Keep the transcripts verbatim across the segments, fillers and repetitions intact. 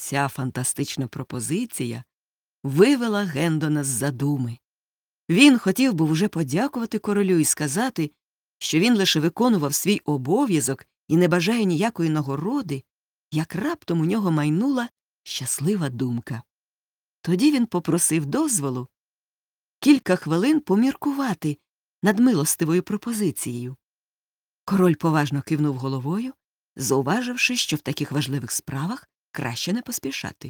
Ця фантастична пропозиція вивела Гендона з задуми. Він хотів був уже подякувати королю і сказати, що він лише виконував свій обов'язок і не бажає ніякої нагороди, як раптом у нього майнула щаслива думка. Тоді він попросив дозволу кілька хвилин поміркувати над милостивою пропозицією. Король поважно кивнув головою, зауваживши, що в таких важливих справах краще не поспішати.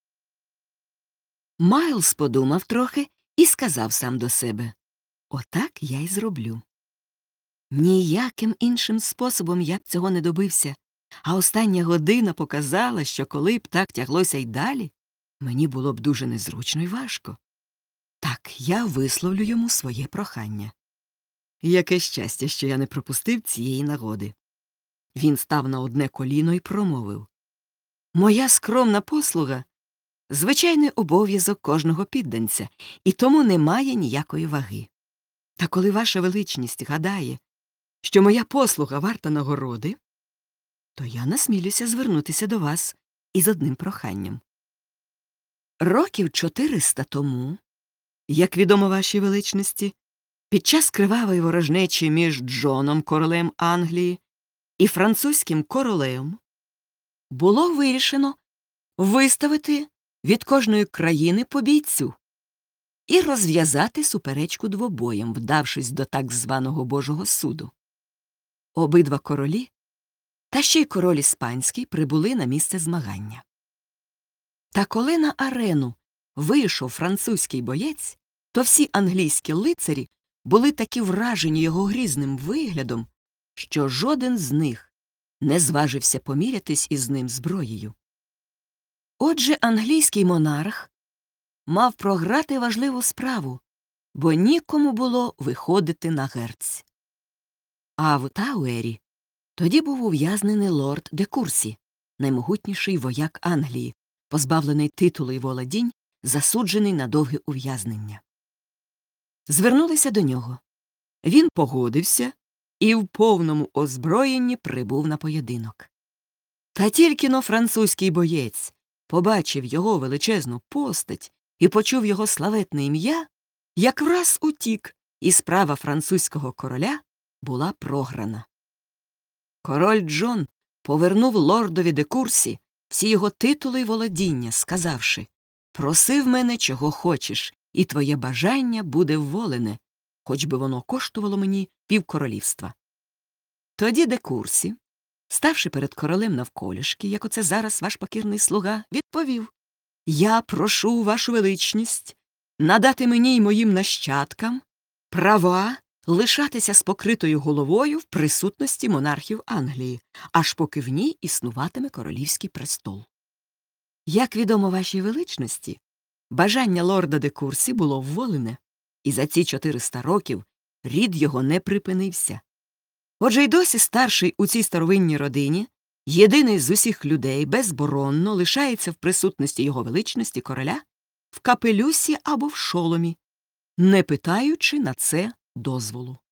Майлз подумав трохи і сказав сам до себе: «Отак я й зроблю. Ніяким іншим способом я б цього не добився, а остання година показала, що коли б так тяглося й далі, мені було б дуже незручно й важко. Так, я висловлю йому своє прохання. Яке щастя, що я не пропустив цієї нагоди». Він став на одне коліно і промовив: «Моя скромна послуга – звичайний обов'язок кожного підданця, і тому не має ніякої ваги. Та коли ваша величність гадає, що моя послуга варта нагороди, то я насмілюся звернутися до вас із одним проханням. Років чотириста тому, як відомо вашій величності, під час кривавої ворожнечі між Джоном, королем Англії, і французьким королем було вирішено виставити від кожної країни по бійцю і розв'язати суперечку двобоєм, вдавшись до так званого Божого суду. Обидва королі, та ще й король іспанський, прибули на місце змагання. Та коли на арену вийшов французький боєць, то всі англійські лицарі були такі вражені його грізним виглядом, що жоден з них не зважився помірятись із ним зброєю. Отже, англійський монарх мав програти важливу справу, бо нікому було виходити на герць. А в Тауері тоді був ув'язнений лорд де Курсі, наймогутніший вояк Англії, позбавлений титулу й володінь, засуджений на довге ув'язнення. Звернулися до нього. Він погодився і в повному озброєнні прибув на поєдинок. Та тільки-но французький боєць побачив його величезну постать і почув його славетне ім'я, як враз утік, і справа французького короля була програна. Король Джон повернув лордові де Курсі всі його титули й володіння, сказавши: «Проси в мене, чого хочеш, і твоє бажання буде вволене, хоч би воно коштувало мені півкоролівства». Тоді де Курсі, ставши перед королем навколішки, як оце зараз ваш покірний слуга, відповів: «Я прошу вашу величність надати мені й моїм нащадкам права лишатися з покритою головою в присутності монархів Англії, аж поки в ній існуватиме королівський престол». Як відомо вашій величності, бажання лорда де Курсі було вволене, і за ці чотириста років рід його не припинився. Отже, й досі старший у цій старовинній родині, єдиний з усіх людей, безборонно лишається в присутності його величності короля в капелюсі або в шоломі, не питаючи на це дозволу.